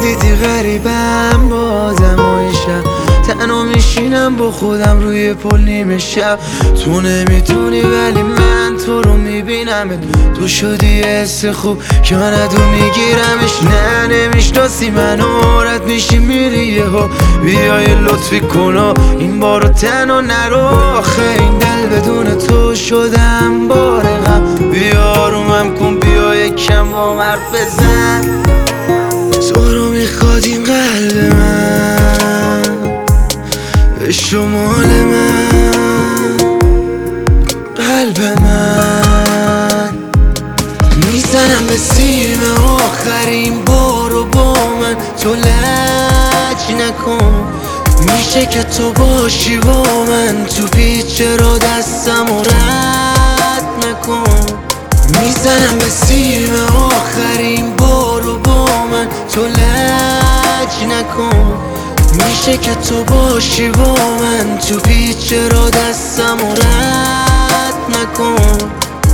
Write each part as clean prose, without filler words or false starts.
دیدی غریبم بازم و شب تنها میشینم با خودم روی پل نیمه شب. تو نمیتونی ولی من تو رو میبینمت. تو شدی حس خوب که من تو میگیرمش. نه نمیشناسی منو رد میشی میری یهو. بیای لطفی کن این بارو تنها نرو. آخه این دل بدون تو شدم بار غم. بیا رومم کن بیا یکم با حرف بزن. تو رو میخواد این قلب من به شمال من. قلب من میزنم به سیم آخرین بارو با من. تو لج نکن میشه که تو باشی با من. تو پیچ را دستم و رد نکن. میزنم به سیم آخرین بارو با من. تو لج نکن میشه که تو باشی با من. تو پیچ را دستم و رد نکن.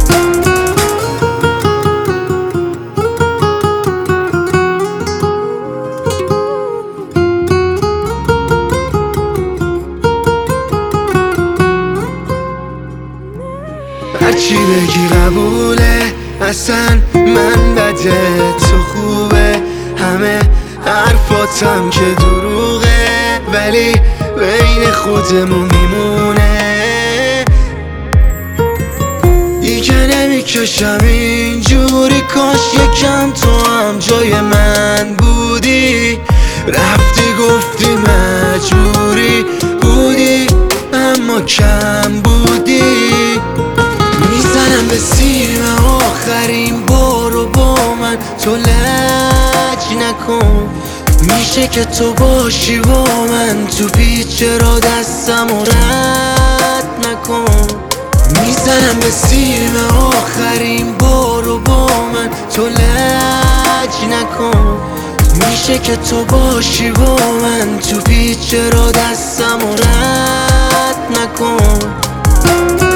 هرچی بگی قبوله اصلا من بده تو خوبه. همه حرفاتم که دروغه ولی بین خودمون میمونه. دیگه نمیکشم اینجوری کاش یکم تو هم جای من بودی. رفتی گفتی مجبوری بودی اما کم بودی. میزنم به سیم آخرین بارو با من. تو لج نکن میشه که تو باشی با من. تو پیچ را دستم و رد نکن. میزنم به سیم آخرین بارو با من. تو لج نکن میشه که تو باشی با من. تو پیچ را دستم و رد نکن.